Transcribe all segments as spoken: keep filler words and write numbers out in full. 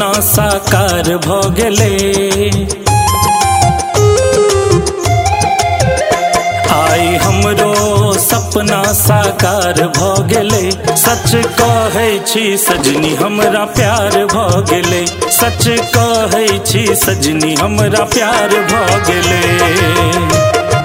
सपना साकार भ गेले। आई हमरो सपना साकार भ गेले। सच कहै छी सजनी हमरा प्यार भ गेले। सच कहै छी सजनी हमरा प्यार भ गेले।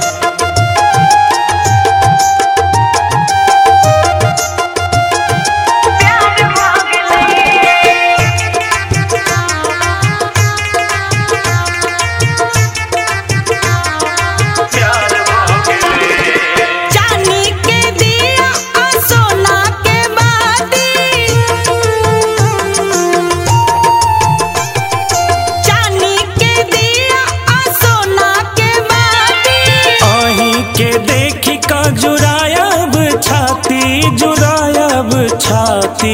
जुरायब छाती जुरायब छाती।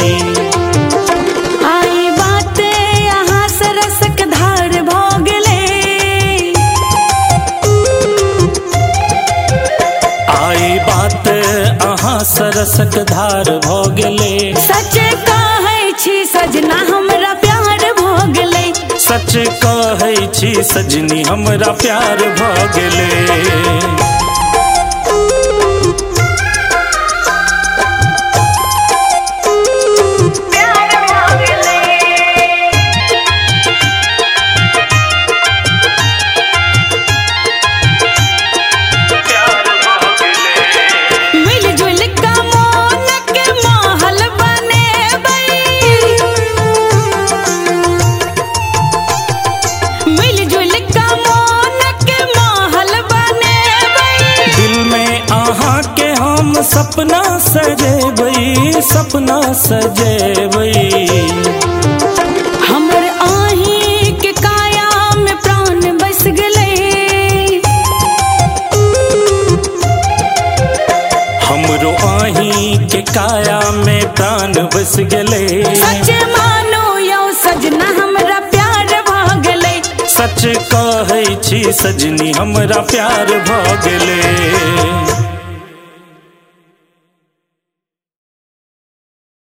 आई बात यहाँ सरसक धार भ गेले। आई बात अहाँ सरसक धार भ गेले। सच कहै छी सजना हमरा प्यार भ गेले। सच कहै छी सजनी हमरा प्यार भ गेले। सपना सजेबै सपना सजेबै। हमर आही के काया में प्राण बस गेले। हमरो आही के काया में प्राण बस गेले। सच मानो यौ सजना हमरा प्यार भ गेले। सच कहै छी सजनी हमरा प्यार भ गेले।